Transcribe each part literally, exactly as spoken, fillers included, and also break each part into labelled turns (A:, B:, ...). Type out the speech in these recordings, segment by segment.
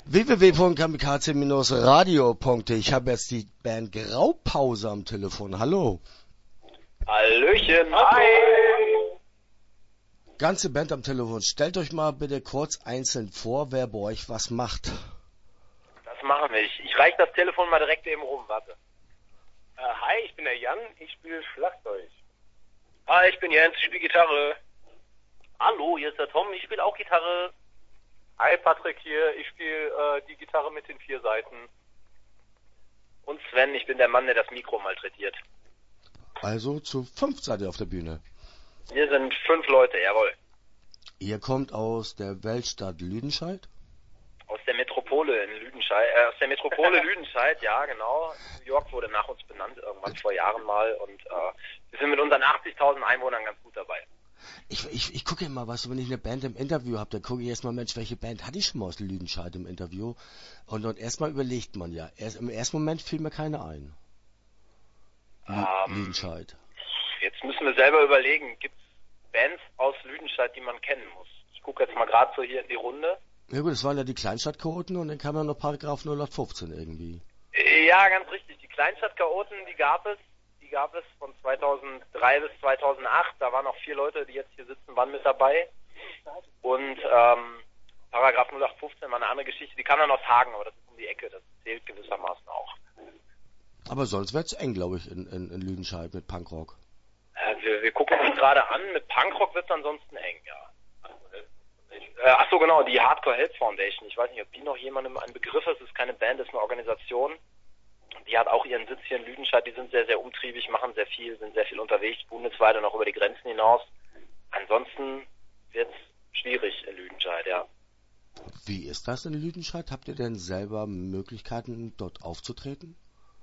A: w w w punkt kamikaze radio punkt de. Ich habe jetzt die Band Graupause am Telefon. Hallo.
B: Hallöchen. Hi.
A: Ganze Band am Telefon. Stellt euch mal bitte kurz einzeln vor, wer bei euch was macht.
B: Das machen wir. Ich, ich reiche das Telefon mal direkt eben rum. Warte.
C: Äh, hi, ich bin der Jan. Ich spiele Schlagzeug.
B: Hi, ich bin Jens. Ich spiele Gitarre.
D: Hallo, hier ist der Tom. Ich spiele auch Gitarre.
C: Hi, Patrick hier. Ich spiele äh, die Gitarre mit den vier Seiten.
B: Und Sven, ich bin der Mann, der das Mikro malträtiert.
A: Also zu fünf seid ihr auf der Bühne.
B: Wir sind fünf Leute, jawohl.
A: Ihr kommt aus der Weltstadt Lüdenscheid?
B: Aus der Metropole in Lüdenscheid, äh, aus der Metropole Lüdenscheid, ja genau. New York wurde nach uns benannt, irgendwann vor Jahren mal. Und äh, wir sind mit unseren achtzigtausend Einwohnern ganz gut dabei.
A: Ich, ich, ich gucke immer, was, wenn ich eine Band im Interview habe, dann gucke ich erstmal, Mensch, welche Band hatte ich schon mal aus Lüdenscheid im Interview? Und dann erstmal überlegt man ja. Erst, im ersten Moment fiel mir keine ein. Lü
B: Ähm,
A: Lüdenscheid.
B: Jetzt müssen wir selber überlegen, gibt es Bands aus Lüdenscheid, die man kennen muss? Ich gucke jetzt mal gerade so hier in die Runde.
A: Ja gut, das waren ja die Kleinstadtchaoten und dann kam ja noch Paragraph null fünfzehn irgendwie.
B: Ja, ganz richtig. Die Kleinstadtchaoten, die gab es. Die gab es von zweitausenddrei bis zweitausendacht. Da waren auch vier Leute, die jetzt hier sitzen, waren mit dabei. Und ähm, Paragraph null fünfzehn war eine andere Geschichte. Die kam dann aus Hagen, aber das ist um die Ecke. Das zählt gewissermaßen auch.
A: Aber sonst wird's eng, glaube ich, in, in, in Lüdenscheid mit Punkrock.
B: Äh, wir, wir gucken uns gerade an. Mit Punkrock wird's ansonsten eng, ja. Äh, ach so, genau, die Hardcore Health Foundation. Ich weiß nicht, ob die noch jemandem ein Begriff ist. Es ist keine Band, es ist eine Organisation. Die hat auch ihren Sitz hier in Lüdenscheid. Die sind sehr, sehr umtriebig, machen sehr viel, sind sehr viel unterwegs, bundesweit und auch über die Grenzen hinaus. Ansonsten wird's schwierig in Lüdenscheid, ja.
A: Wie ist das in Lüdenscheid? Habt ihr denn selber Möglichkeiten, dort aufzutreten?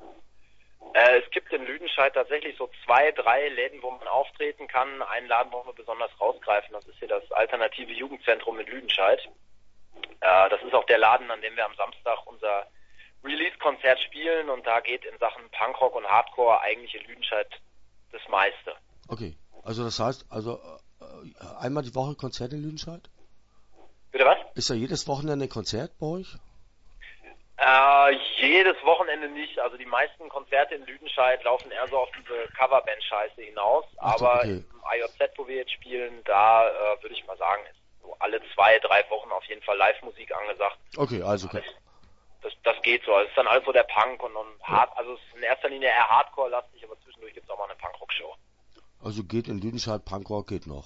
B: Äh, es gibt in Lüdenscheid tatsächlich so zwei, drei Läden, wo man auftreten kann. Einen Laden wollen wir besonders rausgreifen. Das ist hier das alternative Jugendzentrum in Lüdenscheid. Äh, das ist auch der Laden, an dem wir am Samstag unser Release-Konzert spielen. Und da geht in Sachen Punkrock und Hardcore eigentlich in Lüdenscheid das meiste.
A: Okay, also das heißt, also äh, einmal die Woche Konzert in Lüdenscheid?
B: Bitte was?
A: Ist da jedes Wochenende ein Konzert bei euch?
B: Äh, jedes Wochenende nicht. Also die meisten Konzerte in Lüdenscheid laufen eher so auf diese Coverband-Scheiße hinaus.
A: Ach so,
B: Aber
A: okay.
B: im I J Z, wo wir jetzt spielen, da äh, würde ich mal sagen, ist so alle zwei, drei Wochen auf jeden Fall Live-Musik angesagt.
A: Okay, also okay.
B: Das, das geht so. Es ist dann also der Punk und dann Hard, also es ist in erster Linie eher Hardcore-lastig, aber zwischendurch gibt es auch mal eine Punkrock-Show.
A: Also geht in Lüdenscheid Punkrock, geht noch.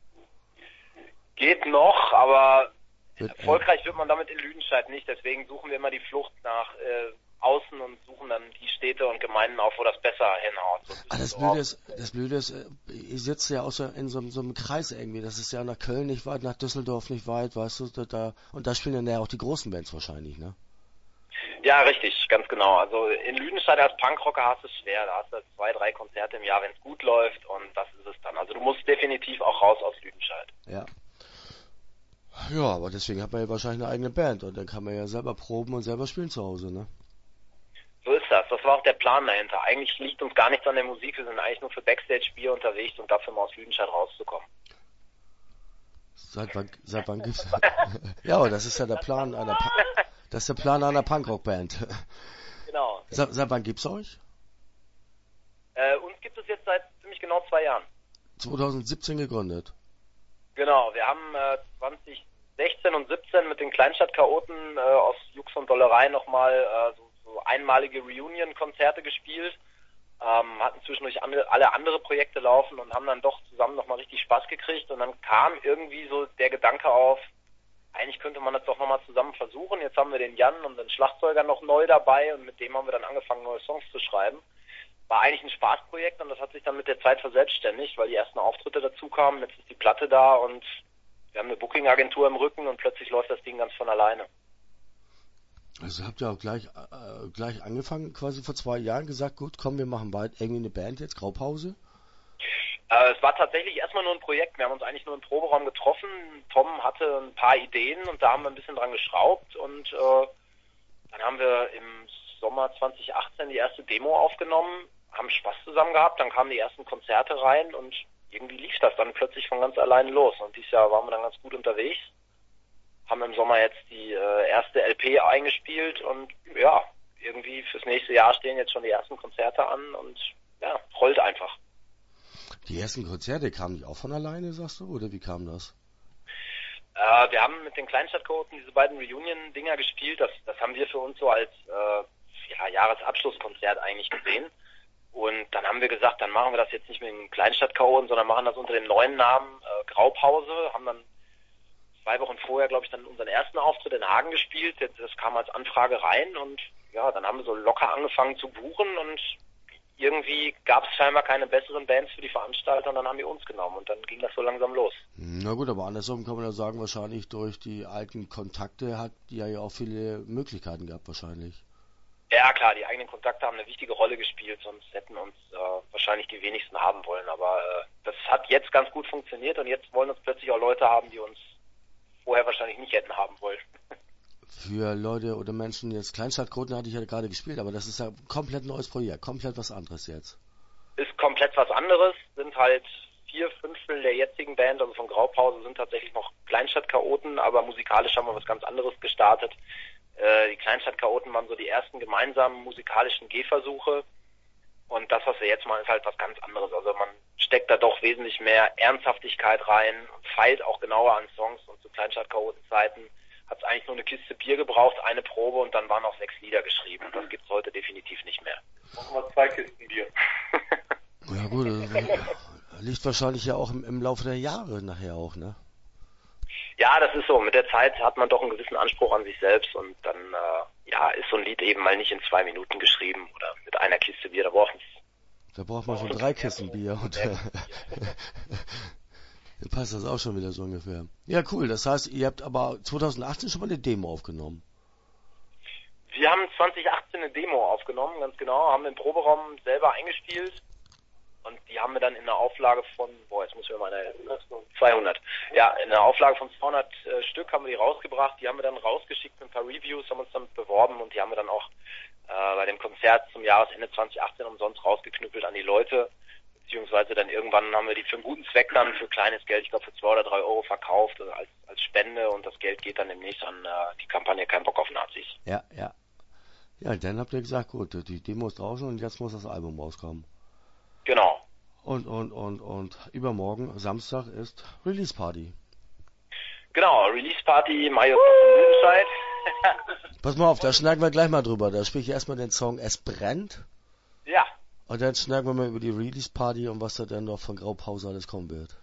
B: Geht noch, aber
A: Wird,
B: erfolgreich wird man damit in Lüdenscheid nicht. Deswegen suchen wir immer die Flucht nach äh, außen und suchen dann die Städte und Gemeinden auf, wo das besser hinhaut. So
A: Ah, das
B: so
A: Blöde ist, das Blöde ist, äh, ihr sitzt ja auch so in so, so einem Kreis irgendwie. Das ist ja nach Köln nicht weit, nach Düsseldorf nicht weit, weißt du, da, da und da spielen dann ja auch die großen Bands wahrscheinlich, ne?
B: Ja, richtig, ganz genau. Also in Lüdenscheid als Punkrocker hast du es schwer. Da hast du zwei, drei Konzerte im Jahr, wenn es gut läuft, und das ist es dann. Also du musst definitiv auch raus aus Lüdenscheid.
A: Ja. Ja, aber deswegen hat man ja wahrscheinlich eine eigene Band und dann kann man ja selber proben und selber spielen zu Hause, ne?
B: So ist das. Das war auch der Plan dahinter. Eigentlich liegt uns gar nichts an der Musik. Wir sind eigentlich nur für Backstage-Bier unterwegs und dafür mal aus Lüdenscheid rauszukommen.
A: Seit wann, seit wann gibt's? Ja, aber das ist ja der Plan einer, pa das ist der Plan einer Punkrock-Band.
B: Genau.
A: Seit, seit wann gibt's euch?
B: Äh, uns gibt es jetzt seit ziemlich genau zwei Jahren.
A: zwanzig siebzehn gegründet.
B: Genau. Wir haben äh, zwanzig sechzehn und siebzehn mit den Kleinstadt-Chaoten äh, aus Jux und Dollerei nochmal äh, so, so einmalige Reunion-Konzerte gespielt. Ähm, hatten zwischendurch andere, alle andere Projekte laufen und haben dann doch zusammen nochmal richtig Spaß gekriegt. Und dann kam irgendwie so der Gedanke auf, eigentlich könnte man das doch nochmal zusammen versuchen. Jetzt haben wir den Jan, unseren Schlagzeuger, noch neu dabei und mit dem haben wir dann angefangen, neue Songs zu schreiben. War eigentlich ein Spaßprojekt und das hat sich dann mit der Zeit verselbstständigt, weil die ersten Auftritte dazu kamen. Jetzt ist die Platte da und wir haben eine Booking-Agentur im Rücken und plötzlich läuft das Ding ganz von alleine.
A: Also habt ihr auch gleich äh, gleich angefangen, quasi vor zwei Jahren gesagt, gut, komm, wir machen bald irgendwie eine Band jetzt, Graupause?
B: Äh, es war tatsächlich erstmal nur ein Projekt. Wir haben uns eigentlich nur im Proberaum getroffen. Tom hatte ein paar Ideen und da haben wir ein bisschen dran geschraubt und äh, dann haben wir im Sommer zwanzig achtzehn die erste Demo aufgenommen, haben Spaß zusammen gehabt, dann kamen die ersten Konzerte rein und irgendwie lief das dann plötzlich von ganz alleine los. Und dieses Jahr waren wir dann ganz gut unterwegs, haben im Sommer jetzt die äh, erste L P eingespielt und ja, irgendwie fürs nächste Jahr stehen jetzt schon die ersten Konzerte an und ja, rollt einfach.
A: Die ersten Konzerte kamen die auch von alleine, sagst du, oder wie kam das?
B: Äh, wir haben mit den Kleinstadtchaoten diese beiden Reunion-Dinger gespielt. Das, das haben wir für uns so als äh, ja, Jahresabschlusskonzert eigentlich gesehen. Und dann haben wir gesagt, dann machen wir das jetzt nicht mit den Kleinstadtchaoten, sondern machen das unter dem neuen Namen äh, Graupause. Haben dann zwei Wochen vorher, glaube ich, dann unseren ersten Auftritt in Hagen gespielt. Das kam als Anfrage rein und ja, dann haben wir so locker angefangen zu buchen und irgendwie gab es scheinbar keine besseren Bands für die Veranstaltung und dann haben die uns genommen und dann ging das so langsam los.
A: Na gut, aber andersrum kann man ja sagen, wahrscheinlich durch die alten Kontakte hat die ja auch viele Möglichkeiten gehabt wahrscheinlich.
B: Ja klar, die eigenen Kontakte haben eine wichtige Rolle gespielt, sonst hätten uns äh, wahrscheinlich die wenigsten haben wollen, aber äh, das hat jetzt ganz gut funktioniert und jetzt wollen uns plötzlich auch Leute haben, die uns vorher wahrscheinlich nicht hätten haben wollen.
A: Für Leute oder Menschen, jetzt Kleinstadtchaoten hatte ich ja gerade gespielt, aber das ist ja ein komplett neues Projekt, komplett was anderes jetzt.
B: Ist komplett was anderes, sind halt vier Fünftel der jetzigen Band, also von Graupause sind tatsächlich noch Kleinstadtchaoten, aber musikalisch haben wir was ganz anderes gestartet. Äh, die Kleinstadtchaoten waren so die ersten gemeinsamen musikalischen Gehversuche und das, was wir jetzt machen, ist halt was ganz anderes. Also man steckt da doch wesentlich mehr Ernsthaftigkeit rein und feilt auch genauer an Songs und zu Kleinstadtchaoten-Zeiten hat es eigentlich nur eine Kiste Bier gebraucht, eine Probe und dann waren noch sechs Lieder geschrieben. Und das gibt's heute definitiv nicht mehr.
C: Machen wir zwei Kisten Bier.
A: Ja gut, das liegt wahrscheinlich ja auch im, im Laufe der Jahre nachher auch, ne?
B: Ja, das ist so. Mit der Zeit hat man doch einen gewissen Anspruch an sich selbst und dann äh, ja ist so ein Lied eben mal nicht in zwei Minuten geschrieben oder mit einer Kiste Bier. Da braucht man
A: Da braucht man schon drei Kisten Bier und dann passt das auch schon wieder so ungefähr. Ja, cool. Das heißt, ihr habt aber zwanzig achtzehn schon mal eine Demo aufgenommen.
B: Wir haben zwanzig achtzehn eine Demo aufgenommen, ganz genau, haben den Proberaum selber eingespielt und die haben wir dann in einer Auflage von, boah, jetzt muss ich mir mal eine, zweihundert. Ja, in einer Auflage von zweihundert äh, Stück haben wir die rausgebracht, die haben wir dann rausgeschickt mit ein paar Reviews, haben uns damit beworben und die haben wir dann auch äh, bei dem Konzert zum Jahresende zwanzig achtzehn umsonst rausgeknüppelt an die Leute. Beziehungsweise dann irgendwann haben wir die für einen guten Zweck dann für kleines Geld, ich glaube für zwei oder drei Euro verkauft also als, als Spende und das Geld geht dann demnächst an äh, die Kampagne Kein Bock auf Nazis.
A: Ja, ja. Ja, dann habt ihr gesagt, gut, die Demo ist draußen und jetzt muss das Album rauskommen.
B: Genau.
A: Und, und, und, und übermorgen, Samstag, ist Release Party.
B: Genau, Release Party, Mayo Lüdenscheid.
A: Pass mal auf, da schnacken wir gleich mal drüber. Da spiele ich erstmal den Song Es brennt.
B: Ja.
A: Und dann schnacken wir mal über die Release Party und was da dann noch von Graupause alles kommen wird.